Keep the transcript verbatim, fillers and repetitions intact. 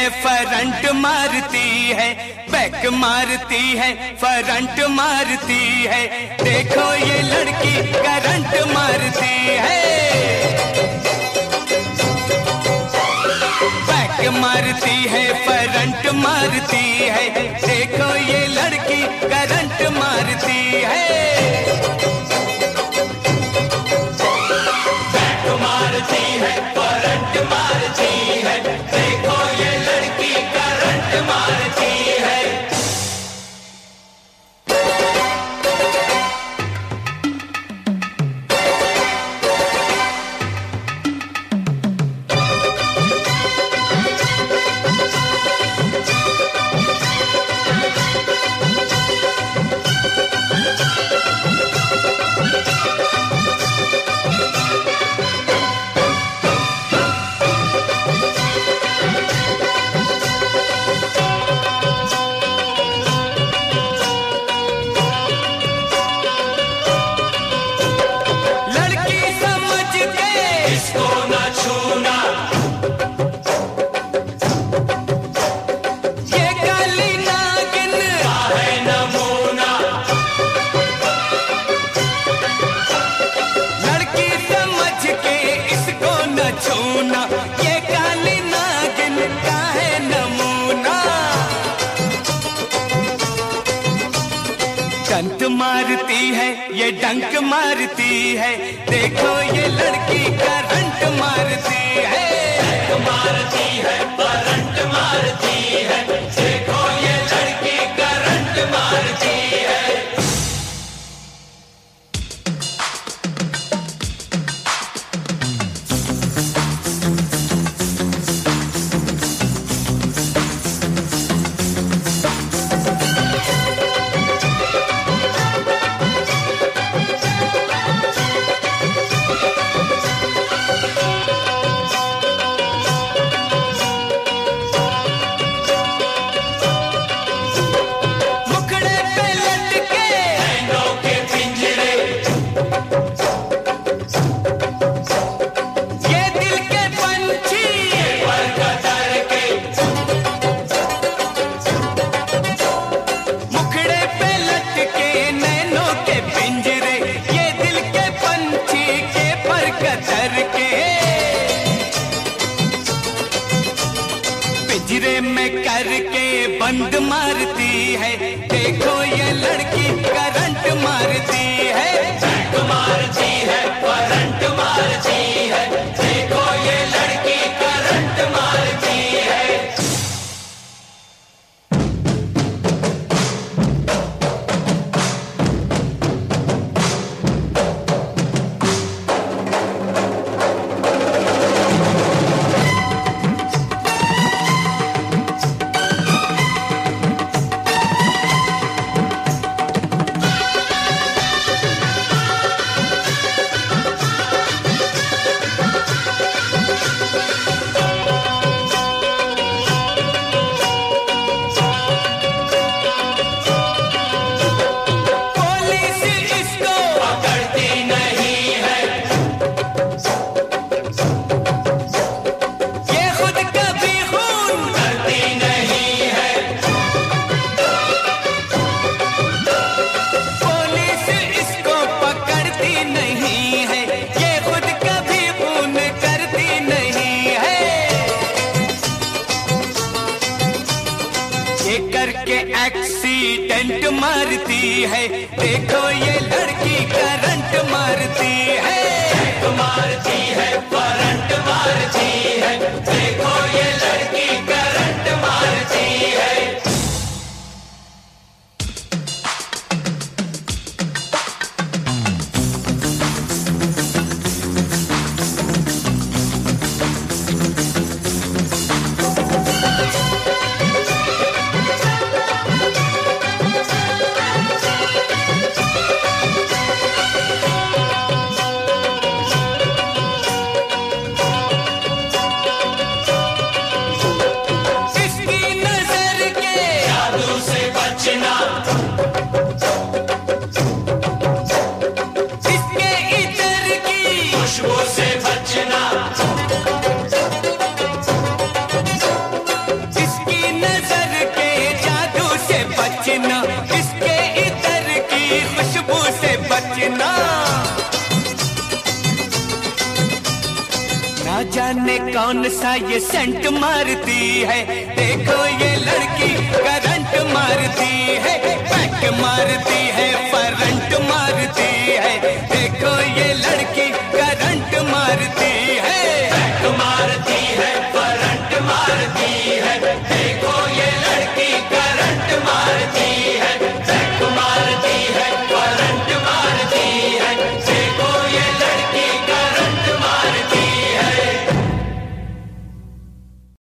Current मारती है, back मारती है, करंट मारती है। देखो ये लड़की करंट मारती है, बैक मारती है, करंट मारती है। देखो ये लड़की करंट मारती है, बैक मारती है, करंट मारती है। देखो ये लड़की करंट मारती है। डंक मारती है, ये डंक मारती है। देखो ये लड़की करंट मारती है, डंक मारती है, करंट मारती है। देखो ये लड़की करंट मारती है। पिंजरे में करके बंद मारती है। देखो ये लड़की करंट मारती है, डंक मारती है, करंट मारती है। देखो ये लड़की करंट मारती है। करके एक्सीडेंट मारती है। देखो ये लड़की करंट मारती है, डंक मारती है, करंट मारती है। देखो ये लड़की करंट मारती है। जाने कौन सा ये सेंट मारती है, देखो ये लड़की करंट मारती है, बैक मारती है, करंट मारती है, देखो ये लड़की करंट मारती है, बैक मारती है, करंट मारती है, देखो ये लड़की करंट मारती है।